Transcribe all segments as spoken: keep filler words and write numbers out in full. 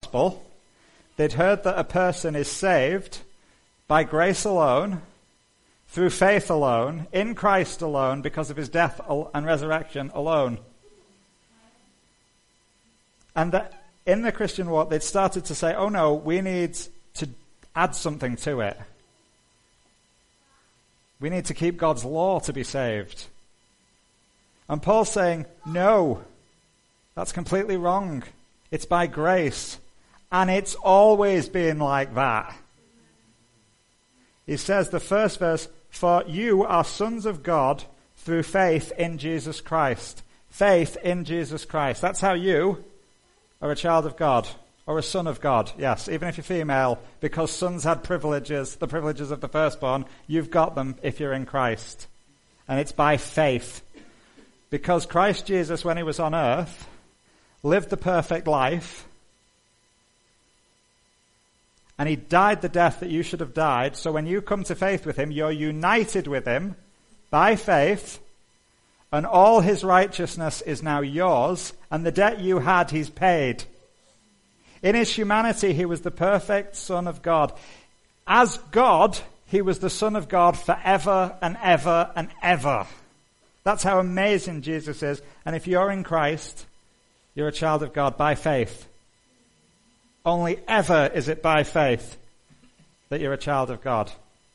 gospel. They'd heard that a person is saved by grace alone, through faith alone, in Christ alone, because of his death and resurrection alone. And that in the Christian walk, they'd started to say, oh no, we need to add something to it. We need to keep God's law to be saved. And Paul's saying, no, that's completely wrong. It's by grace. And it's always been like that. He says, the first verse, for you are sons of God through faith in Jesus Christ. Faith in Jesus Christ. That's how you are a child of God, or a son of God. Yes, even if you're female, because sons had privileges, the privileges of the firstborn, you've got them if you're in Christ. And it's by faith. Because Christ Jesus, when he was on earth, lived the perfect life, and he died the death that you should have died. So when you come to faith with him, you're united with him by faith, and all his righteousness is now yours, and the debt you had, he's paid. In his humanity, he was the perfect Son of God. As God, he was the Son of God forever and ever and ever. That's how amazing Jesus is. And if you're in Christ, you're a child of God by faith. Only ever is it by faith that you're a child of God.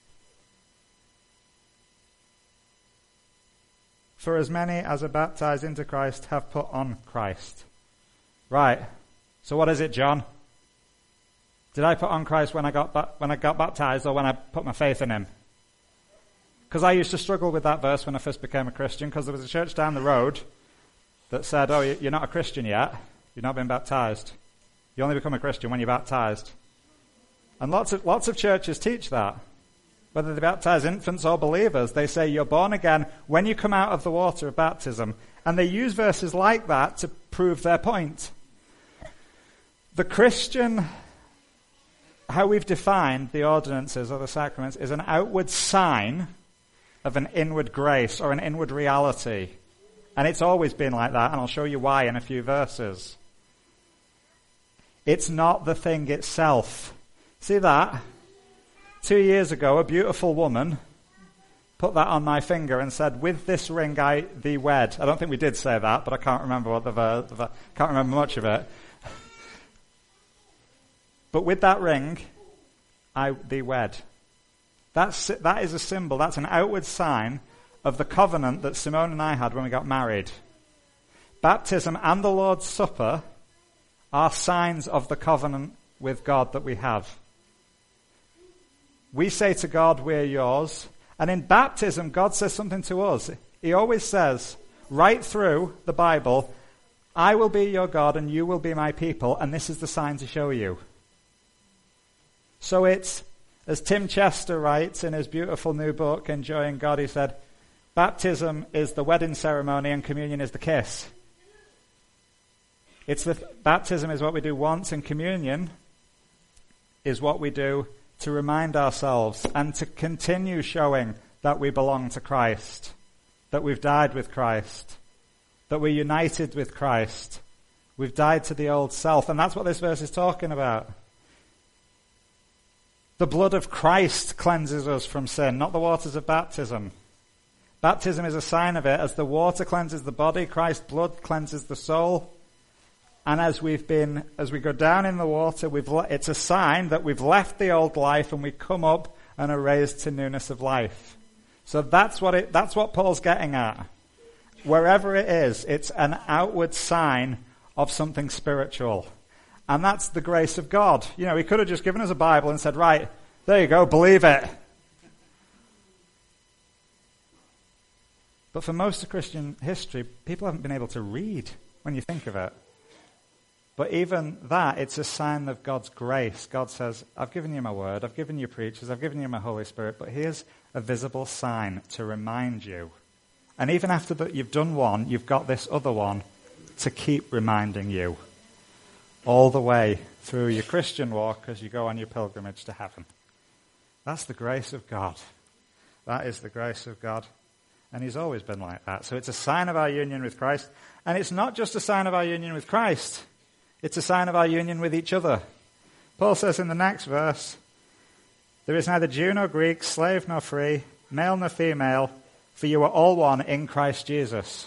For as many as are baptized into Christ have put on Christ. Right. So what is it, John? Did I put on Christ when I got when I got baptized, or when I put my faith in him? Because I used to struggle with that verse when I first became a Christian, because there was a church down the road that said, oh, you're not a Christian yet. You've not been baptized. You only become a Christian when you're baptized. And lots of lots of churches teach that. Whether they baptize infants or believers, they say you're born again when you come out of the water of baptism. And they use verses like that to prove their point. The Christian, how we've defined the ordinances or the sacraments, is an outward sign of an inward grace or an inward reality. And it's always been like that, and I'll show you why in a few verses. It's not the thing itself. See that? Two years ago, a beautiful woman put that on my finger and said, with this ring I thee wed. I don't think we did say that, but I can't remember what the, the, the can't remember much of it. But with that ring, I thee wed. That's, that is a symbol, that's an outward sign of the covenant that Simone and I had when we got married. Baptism and the Lord's Supper are signs of the covenant with God that we have. We say to God, we're yours. And in baptism, God says something to us. He always says, right through the Bible, I will be your God and you will be my people, and this is the sign to show you. So it's, as Tim Chester writes in his beautiful new book, Enjoying God, he said, baptism is the wedding ceremony and communion is the kiss. It's the baptism is what we do once, and communion is what we do to remind ourselves and to continue showing that we belong to Christ, that we've died with Christ, that we're united with Christ. We've died to the old self, and that's what this verse is talking about. The blood of Christ cleanses us from sin, not the waters of baptism. Baptism is a sign of it. As the water cleanses the body, Christ's blood cleanses the soul. And as we've been, as we go down in the water, we've le- it's a sign that we've left the old life and we come up and are raised to newness of life. So that's what it, that's what Paul's getting at. Wherever it is, it's an outward sign of something spiritual. And that's the grace of God. You know, he could have just given us a Bible and said, right, there you go, believe it. But for most of Christian history, people haven't been able to read when you think of it. But even that, it's a sign of God's grace. God says, I've given you my word, I've given you preachers, I've given you my Holy Spirit, but here's a visible sign to remind you. And even after that you've done one, you've got this other one to keep reminding you all the way through your Christian walk as you go on your pilgrimage to heaven. That's the grace of God. That is the grace of God. And he's always been like that. So it's a sign of our union with Christ. And it's not just a sign of our union with Christ. It's a sign of our union with each other. Paul says in the next verse, there is neither Jew nor Greek, slave nor free, male nor female, for you are all one in Christ Jesus.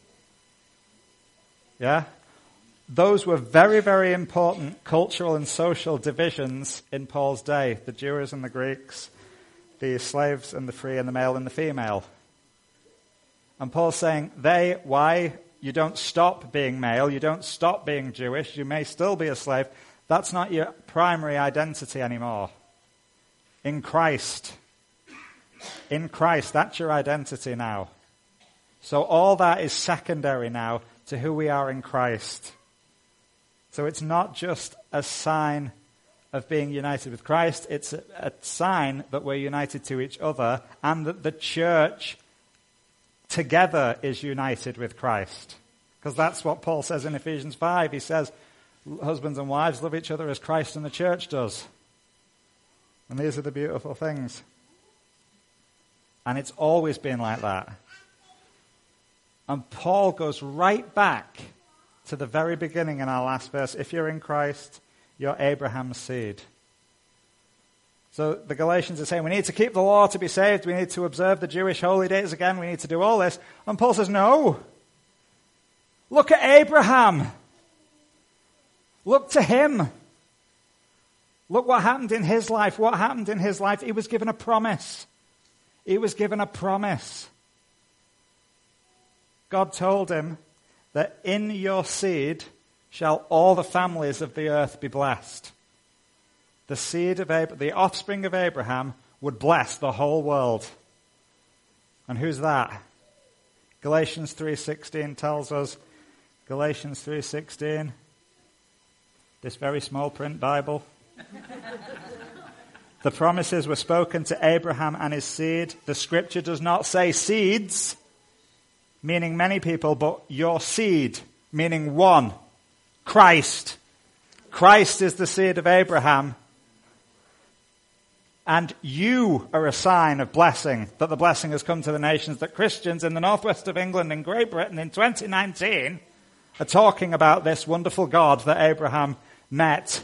Yeah? Those were very, very important cultural and social divisions in Paul's day. The Jews and the Greeks, the slaves and the free, and the male and the female. And Paul's saying, they, why? You don't stop being male, you don't stop being Jewish, you may still be a slave. That's not your primary identity anymore. In Christ. In Christ, that's your identity now. So all that is secondary now to who we are in Christ. So it's not just a sign of being united with Christ, it's a, a sign that we're united to each other and that the church together is united with Christ. Because that's what Paul says in Ephesians five. He says, husbands and wives, love each other as Christ and the church does. And these are the beautiful things. And it's always been like that. And Paul goes right back to the very beginning in our last verse. If you're in Christ, you're Abraham's seed. So the Galatians are saying, we need to keep the law to be saved. We need to observe the Jewish holy days again. We need to do all this. And Paul says, no. Look at Abraham. Look to him. Look what happened in his life. What happened in his life? He was given a promise. He was given a promise. God told him that in your seed shall all the families of the earth be blessed. The seed of Abraham, the offspring of Abraham would bless the whole world. And who's that? Galatians three sixteen tells us, Galatians three sixteen, this very small print Bible. The promises were spoken to Abraham and his seed. The scripture does not say seeds, meaning many people, but your seed, meaning one. Christ. Christ is the seed of Abraham. And you are a sign of blessing, that the blessing has come to the nations, that Christians in the northwest of England and Great Britain in twenty nineteen are talking about this wonderful God that Abraham met.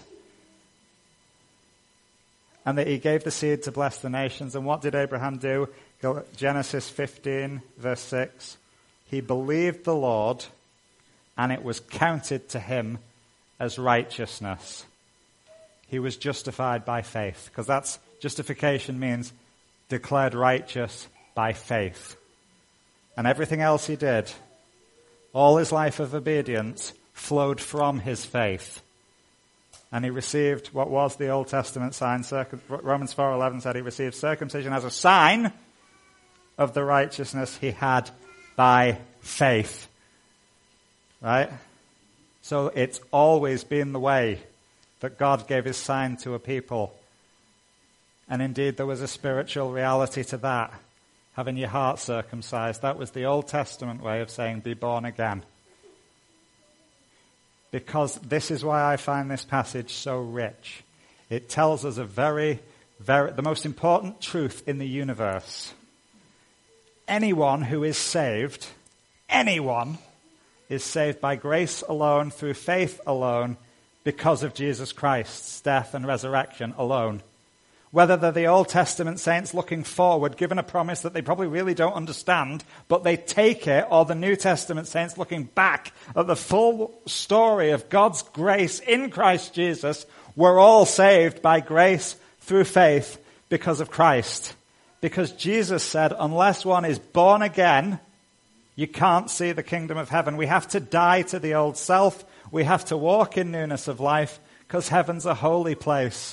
And that he gave the seed to bless the nations. And what did Abraham do? Genesis fifteen, verse six. He believed the Lord, and it was counted to him as righteousness. He was justified by faith. Because that's, justification means declared righteous by faith. And everything else he did, all his life of obedience, flowed from his faith. And he received what was the Old Testament sign. Romans four eleven said he received circumcision as a sign of the righteousness he had by faith. Right? So it's always been the way that God gave his sign to a people. And indeed there was a spiritual reality to that. Having your heart circumcised. That was the Old Testament way of saying be born again. Because this is why I find this passage so rich. It tells us a very, very, the most important truth in the universe. Anyone who is saved, anyone is saved by grace alone, through faith alone, because of Jesus Christ's death and resurrection alone. Whether they're the Old Testament saints looking forward, given a promise that they probably really don't understand, but they take it, or the New Testament saints looking back at the full story of God's grace in Christ Jesus, we're all saved by grace through faith because of Christ. Because Jesus said, unless one is born again, you can't see the kingdom of heaven. We have to die to the old self. We have to walk in newness of life, because heaven's a holy place.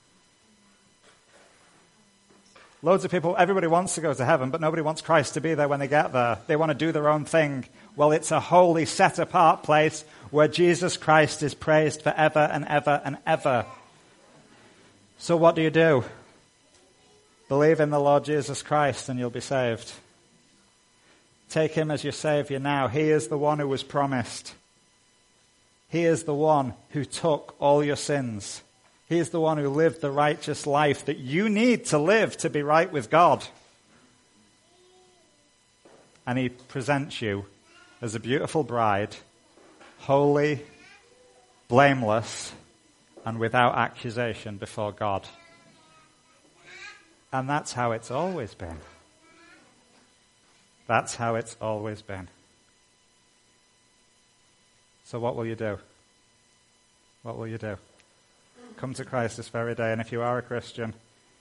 Loads of people, everybody wants to go to heaven, but nobody wants Christ to be there when they get there. They want to do their own thing. Well, it's a holy, set-apart place where Jesus Christ is praised forever and ever and ever. So what do you do? Believe in the Lord Jesus Christ and you'll be saved. Take him as your Savior now. He is the one who was promised. He is the one who took all your sins. He is the one who lived the righteous life that you need to live to be right with God. And he presents you as a beautiful bride, holy, blameless and without accusation before God. And that's how it's always been. That's how it's always been. So what will you do? What will you do? Come to Christ this very day, and if you are a Christian,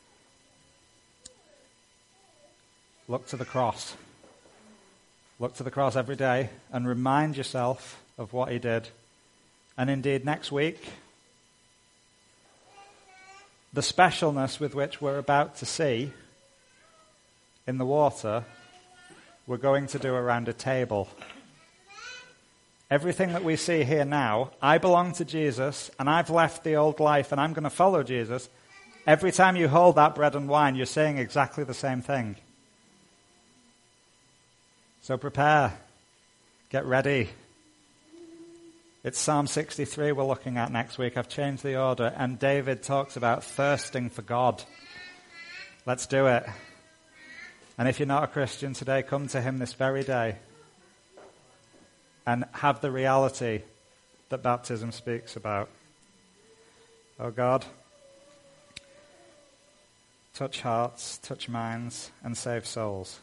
look to the cross. Look to the cross every day and remind yourself of what he did. And indeed, next week, the specialness with which we're about to see in the water, we're going to do around a table. Everything that we see here now, I belong to Jesus, and I've left the old life, and I'm going to follow Jesus. Every time you hold that bread and wine, you're saying exactly the same thing. So prepare. Get ready. It's Psalm sixty-three we're looking at next week. I've changed the order, and David talks about thirsting for God. Let's do it. And if you're not a Christian today, come to him this very day and have the reality that baptism speaks about. Oh God, touch hearts, touch minds, and save souls.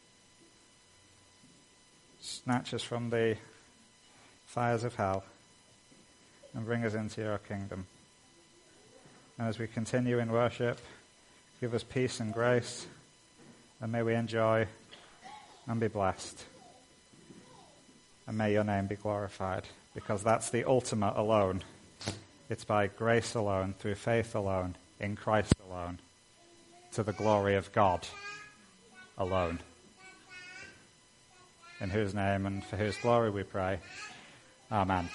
Snatch us from the fires of hell and bring us into your kingdom. And as we continue in worship, give us peace and grace, and may we enjoy and be blessed. And may your name be glorified, because that's the ultimate alone. It's by grace alone, through faith alone, in Christ alone, to the glory of God alone. In whose name and for whose glory we pray. Amen.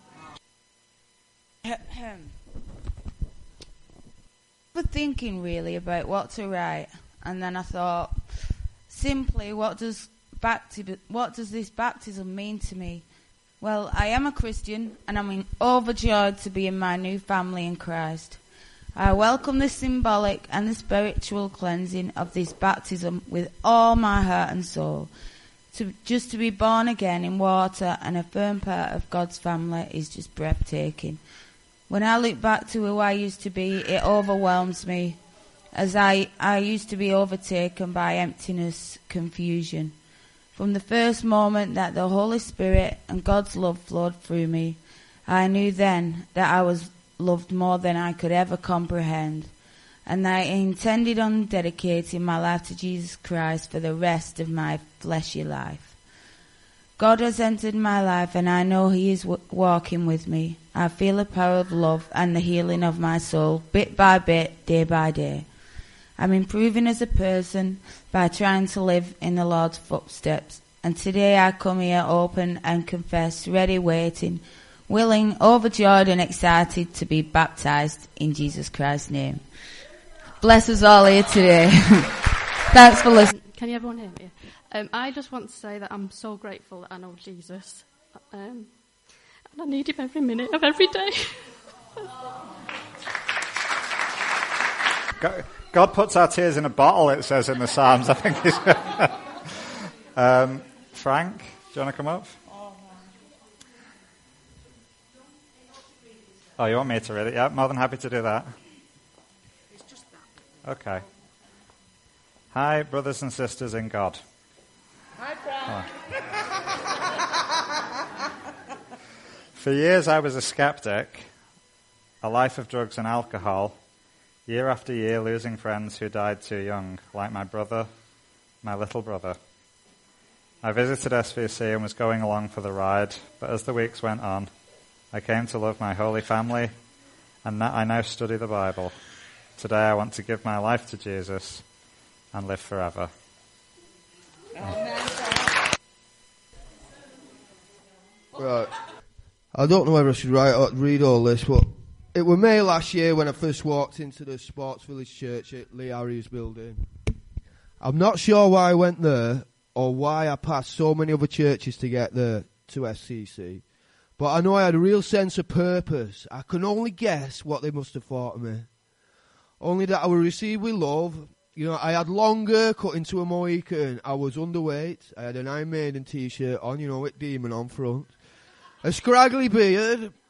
But thinking really about what to write, and then I thought, simply, what does bapti- what does this baptism mean to me? Well, I am a Christian, and I'm overjoyed to be in my new family in Christ. I welcome the symbolic and the spiritual cleansing of this baptism with all my heart and soul. To, just to be born again in water and a firm part of God's family is just breathtaking. When I look back to who I used to be, it overwhelms me, as I, I used to be overtaken by emptiness, confusion. From the first moment that the Holy Spirit and God's love flowed through me, I knew then that I was loved more than I could ever comprehend, and I intended on dedicating my life to Jesus Christ for the rest of my fleshy life. God has entered my life, and I know he is w- walking with me. I feel the power of love and the healing of my soul, bit by bit, day by day. I'm improving as a person by trying to live in the Lord's footsteps, and today I come here open and confess, ready, waiting, willing, overjoyed and excited to be baptized in Jesus Christ's name. Bless us all here today. Thanks for listening. Can you everyone hear me? Um, I just want to say that I'm so grateful that I know Jesus. Um, and I need him every minute of every day. God, God puts our tears in a bottle, it says in the Psalms. I think he's um, Frank, do you want to come up? Oh, you want me to read it? Yeah, more than happy to do that. Okay. Hi, brothers and sisters in God. Hi, Frank. Oh. For years I was a skeptic, a life of drugs and alcohol, year after year losing friends who died too young, like my brother, my little brother. I visited S V C and was going along for the ride, but as the weeks went on, I came to love my holy family, and I now study the Bible. Today I want to give my life to Jesus and live forever. Right. I don't know whether I should write or read all this, but it was May last year when I first walked into the Sports Village Church at Lee Harry's building. I'm not sure why I went there or why I passed so many other churches to get there to S C C, but I know I had a real sense of purpose. I can only guess what they must have thought of me. Only that I was received with love. You know, I had long hair cut into a Mohican. I was underweight. I had an Iron Maiden t-shirt on, you know, with Demon on front. A scraggly beard.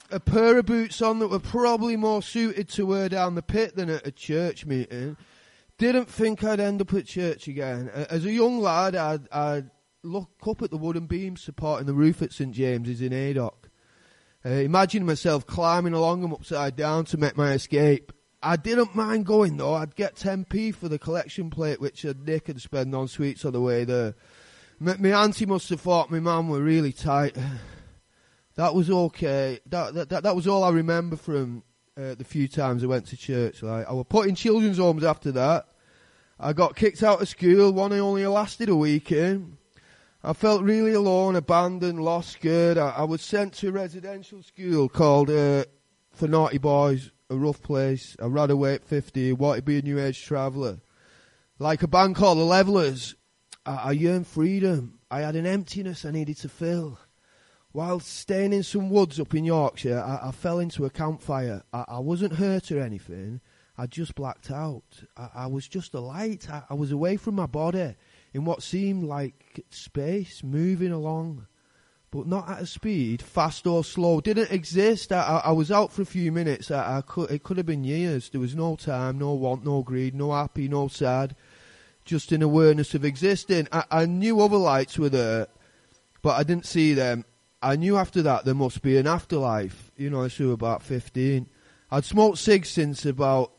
a pair of boots on that were probably more suited to her down the pit than at a church meeting. Didn't think I'd end up at church again. As a young lad, I'd, I'd look up at the wooden beams supporting the roof at St James's in Haydock. Uh, imagine myself climbing along them upside down to make my escape. I didn't mind going though. I'd get ten p for the collection plate, which I'd nick and spend on sweets on the way there. My, my auntie must have thought my mum were really tight. That was okay. That that that, that was all I remember from uh, the few times I went to church. Like I was put in children's homes after that. I got kicked out of school. One only lasted a weekend. I felt really alone, abandoned, lost, scared. I, I was sent to a residential school called uh, For Naughty Boys, a rough place. I ran away at fifty, wanted to be a new age traveller. Like a band called The Levellers, I, I yearned freedom. I had an emptiness I needed to fill. While staying in some woods up in Yorkshire, I, I fell into a campfire. I, I wasn't hurt or anything. I just blacked out. I, I was just a light. I, I was away from my body in what seemed like space, moving along, but not at a speed, fast or slow. Didn't exist. I, I, I was out for a few minutes. I, I could, it could have been years. There was no time, no want, no greed, no happy, no sad, just an awareness of existing. I, I knew other lights were there, but I didn't see them. I knew after that there must be an afterlife. You know, I was about fifteen. I'd smoked cigs since about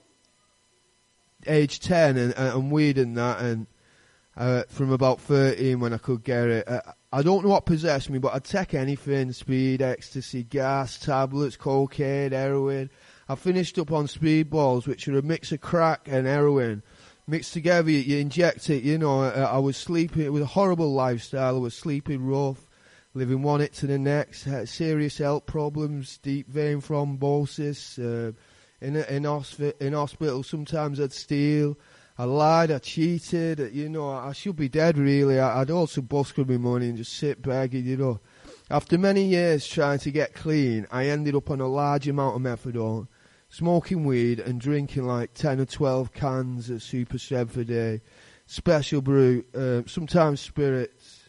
age ten and, and weed and that, and Uh, from about thirteen when I could get it. Uh, I don't know what possessed me, but I'd take anything: speed, ecstasy, gas, tablets, cocaine, heroin. I finished up on speedballs, which are a mix of crack and heroin. Mixed together, you inject it, you know. I, I was sleeping, it was a horrible lifestyle. I was sleeping rough, living one hit to the next, had serious health problems, deep vein thrombosis, uh, in, in, hospi- in hospital. Sometimes I'd steal. I lied, I cheated, you know, I should be dead really. I, I'd also busted my money and just sit begging, you know. After many years trying to get clean, I ended up on a large amount of methadone, smoking weed and drinking like ten or twelve cans of super strength a day, special brew, uh, sometimes spirits.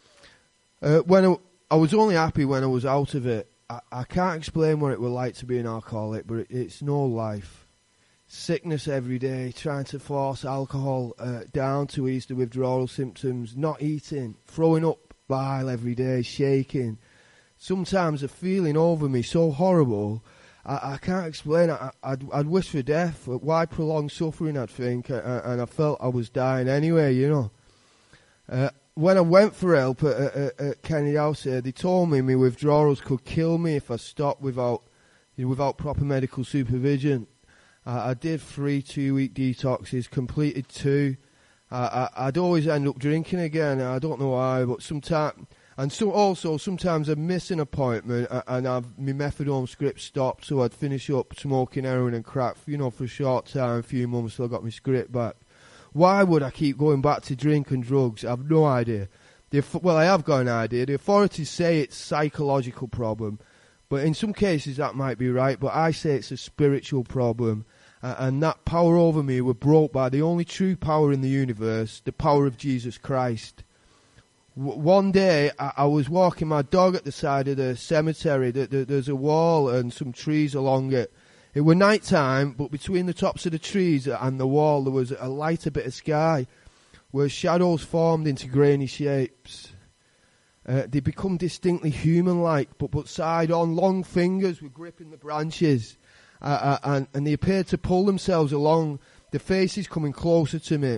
Uh, when I, I was only happy when I was out of it. I, I can't explain what it was like to be an alcoholic, but it, it's no life. Sickness every day, trying to force alcohol uh, down to ease the withdrawal symptoms, not eating, throwing up bile every day, shaking. Sometimes a feeling over me so horrible, I, I can't explain it. I, I'd, I'd wish for death. Why prolong suffering, I'd think, uh, and I felt I was dying anyway, you know. Uh, when I went for help at, at, at Kenny House here, they told me my withdrawals could kill me if I stopped without, you know, without proper medical supervision. Uh, I did three two-week detoxes, completed two. Uh, I, I'd always end up drinking again. I don't know why, but sometimes, and so also sometimes I'd miss an appointment uh, and I've my methadone script stopped, so I'd finish up smoking heroin and crack, you know, for a short time, a few months, till I got my script back. Why would I keep going back to drink and drugs? I've no idea. The, well, I have got an idea. The authorities say it's a psychological problem, but in some cases that might be right. But I say it's a spiritual problem. Uh, and that power over me were brought by the only true power in the universe, the power of Jesus Christ. W- one day, I-, I was walking my dog at the side of the cemetery. Th- th- there's a wall and some trees along it. It was night time, but between the tops of the trees and the wall, there was a lighter bit of sky where shadows formed into grainy shapes. Uh, they become distinctly human-like, but, but side on, long fingers were gripping the branches. Uh, uh, and, and they appeared to pull themselves along, the faces coming closer to me.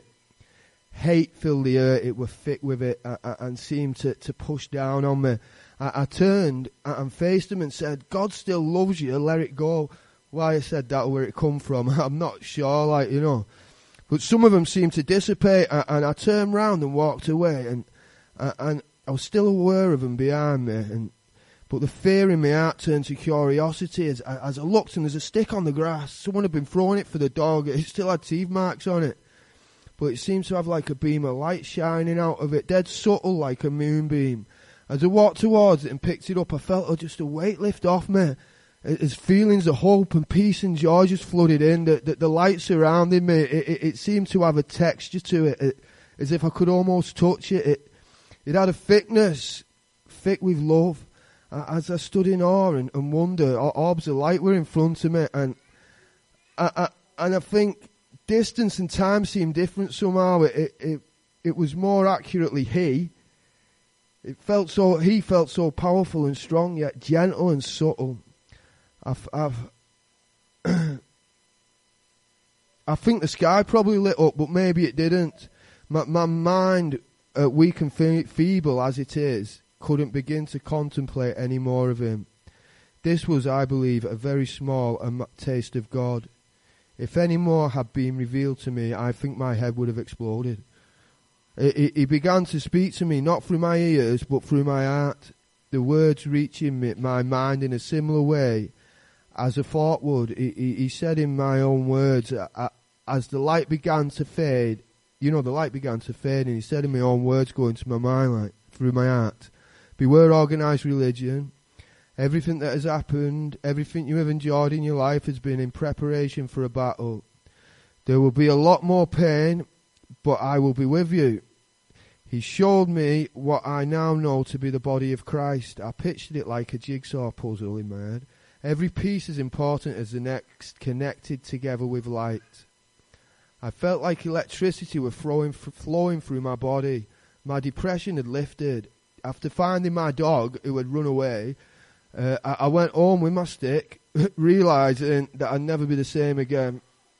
Hate filled the air, it was thick with it, uh, uh, and seemed to, to push down on me. I, I turned and faced them and said, God still loves you, let it go. Why I said that or where it come from, I'm not sure, like, you know. But some of them seemed to dissipate, uh, and I turned round and walked away, and uh, and I was still aware of them behind me, and but the fear in my heart turned to curiosity as, as I looked, and there's a stick on the grass. Someone had been throwing it for the dog. It still had teeth marks on it. But it seemed to have like a beam of light shining out of it, dead subtle like a moonbeam. As I walked towards it and picked it up, I felt just a weight lift off me. As feelings of hope and peace and joy just flooded in. The, the, the light surrounding me, it, it, it seemed to have a texture to it, it, as if I could almost touch it. It, it had a thickness, thick with love. as I stood in awe and, and wonder, orbs of light were in front of me, and I, I, and I think distance and time seemed different somehow. It, it, it was more accurately he. It felt so. He felt so powerful and strong, yet gentle and subtle. I've, I've I think the sky probably lit up, but maybe it didn't. My, my mind, uh, weak and fe- feeble as it is, couldn't begin to contemplate any more of him. This was, I believe, a very small um, taste of God. If any more had been revealed to me, I think my head would have exploded. He, he began to speak to me, not through my ears, but through my heart. The words reaching me, my mind in a similar way as a thought would. He, he, he said in my own words, uh, as the light began to fade, you know, the light began to fade, and he said in my own words going to my mind, like, through my heart, beware organised religion. Everything that has happened, everything you have endured in your life has been in preparation for a battle. There will be a lot more pain, but I will be with you. He showed me what I now know to be the body of Christ. I pictured it like a jigsaw puzzle in my head. Every piece as important as the next, connected together with light. I felt like electricity was flowing, flowing through my body. My depression had lifted. After finding my dog, who had run away, uh, I, I went home with my stick, realising that I'd never be the same again.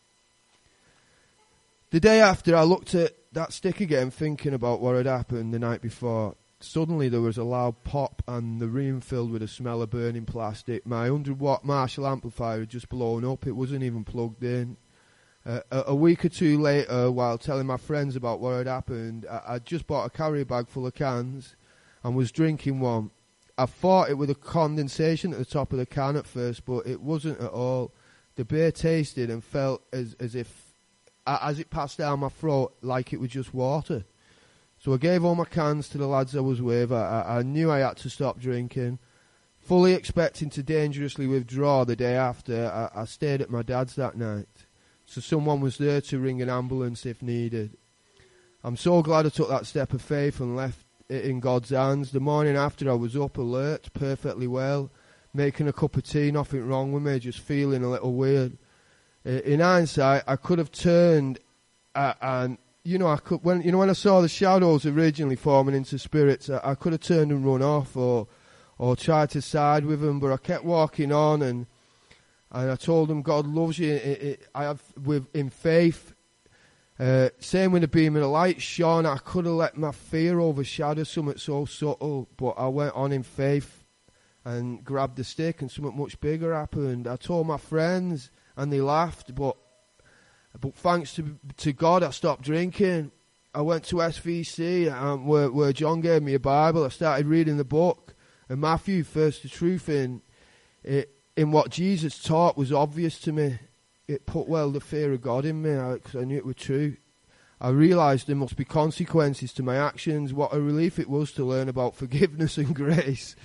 The day after, I looked at that stick again, thinking about what had happened the night before. Suddenly there was a loud pop and the room filled with a smell of burning plastic. My one hundred watt Marshall amplifier had just blown up. It wasn't even plugged in. Uh, a, a week or two later, while telling my friends about what had happened, I, I'd just bought a carrier bag full of cans and was drinking one. I thought it was a condensation at the top of the can at first, but it wasn't at all. The beer tasted and felt as, as if, as it passed down my throat, like it was just water. So I gave all my cans to the lads I was with. I, I knew I had to stop drinking. Fully expecting to dangerously withdraw the day after, I, I stayed at my dad's that night. So someone was there to ring an ambulance if needed. I'm so glad I took that step of faith and left it in God's hands. The morning after, I was up, alert, perfectly well, making a cup of tea, nothing wrong with me, just feeling a little weird. In hindsight, I could have turned uh, and... You know, I could when you know when I saw the shadows originally forming into spirits, I, I could have turned and run off, or or tried to side with them, but I kept walking on, and and I told them God loves you. It, it, I have with in faith. Uh, same with the beam of the light shone. I could have let my fear overshadow something so subtle, but I went on in faith and grabbed the stick, and something much bigger happened. I told my friends, and they laughed, but. But thanks to to God, I stopped drinking. I went to S V C, um, where, where John gave me a Bible. I started reading the book. And Matthew, first the truth in, it, in what Jesus taught was obvious to me. It put, well, the fear of God in me, because I, I knew it was true. I realised there must be consequences to my actions. What a relief it was to learn about forgiveness and grace.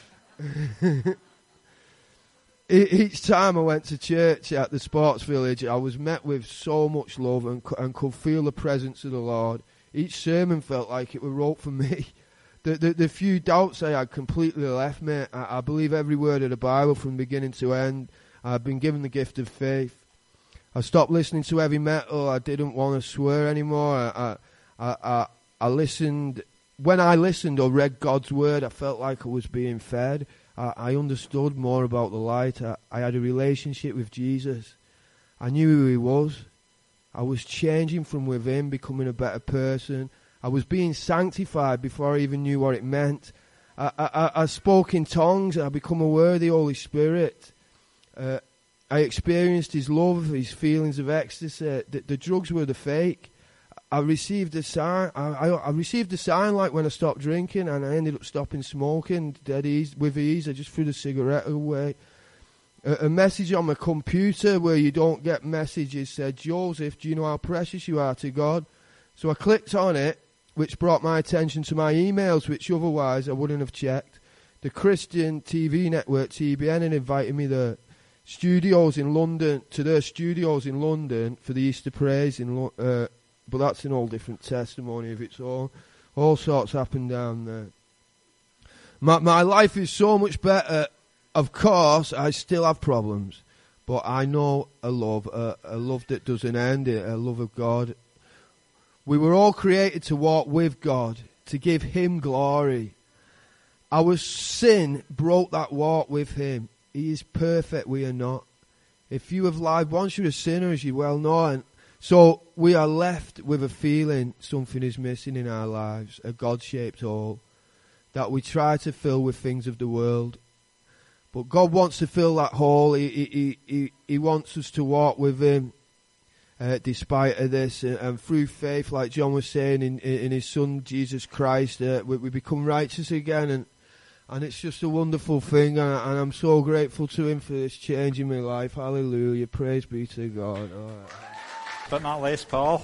Each time I went to church at the sports village, I was met with so much love and, and could feel the presence of the Lord. Each sermon felt like it was wrote for me. The, the, the few doubts I had completely left me. I, I believe every word of the Bible from beginning to end. I've been given the gift of faith. I stopped listening to heavy metal. I didn't want to swear anymore. I, I, I, I listened. When I listened or read God's word, I felt like I was being fed. I understood more about the light. I, I had a relationship with Jesus. I knew who he was. I was changing from within, becoming a better person. I was being sanctified before I even knew what it meant. I, I, I spoke in tongues. I become aware of the Holy Spirit. Uh, I experienced his love, his feelings of ecstasy. The, the drugs were the fake. I received a sign. I, I, I received a sign like when I stopped drinking, and I ended up stopping smoking dead ease with ease. I just threw the cigarette away. A, a message on my computer where you don't get messages said, "Joseph, do you know how precious you are to God?" So I clicked on it, which brought my attention to my emails, which otherwise I wouldn't have checked. The Christian T V network T B N had invited me there. Studios in London to their studios in London for the Easter praise in. Uh, But that's an all different testimony of its own. All sorts happened down there. My, my life is so much better. Of course, I still have problems, but I know a love, a, a love that doesn't end, a love of God. We were all created to walk with God, to give Him glory. Our sin broke that walk with Him. He is perfect, we are not. If you have lied once, you're a sinner, as you well know. And so we are left with a feeling something is missing in our lives, a God-shaped hole that we try to fill with things of the world. But God wants to fill that hole. He, he, he, he wants us to walk with Him uh, despite of this. And, and through faith, like John was saying, in, in His Son, Jesus Christ, uh, we, we become righteous again. And And it's just a wonderful thing, and, and I'm so grateful to Him for this change in my life. Hallelujah. Praise be to God. All right. But not least, Paul.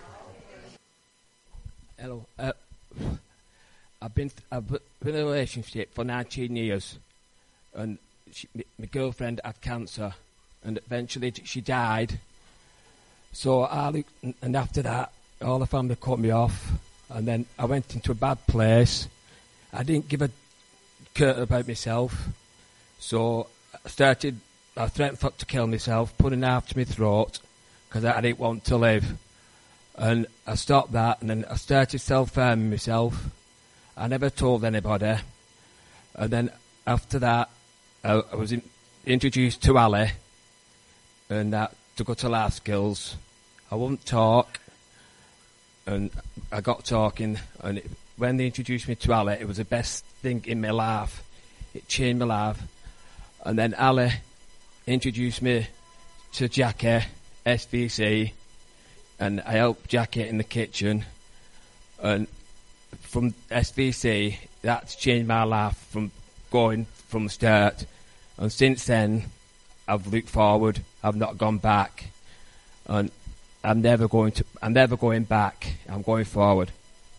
Hello. Uh, I've been I've been in a relationship for nineteen years, and she, my, my girlfriend had cancer, and eventually she died. So I and after that, all the family cut me off, and then I went into a bad place. I didn't give a care about myself, so I started. I threatened to kill myself, put a knife to my throat because I didn't want to live, and I stopped that. And then I started self-harming myself. I never told anybody, and then after that, I, I was in, introduced to Ali, and that to go to life skills. I wouldn't talk, and I got talking, and it, when they introduced me to Ali, it was the best thing in my life. It changed my life. And then Ali introduced me to Jackie, S V C, and I helped Jackie in the kitchen. And from S V C, that's changed my life from going from the start. And since then, I've looked forward. I've not gone back. And I'm never going to. I'm never going back. I'm going forward.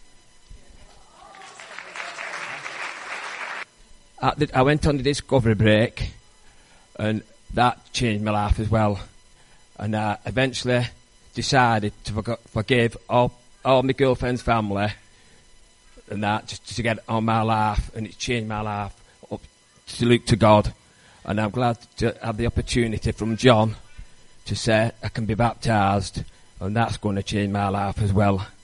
I went on the discovery break, and that changed my life as well. And I eventually decided to forgive all, all my girlfriend's family, and that just to get on my life, and it's changed my life up to look to God. And I'm glad to have the opportunity from John to say I can be baptised, and that's going to change my life as well.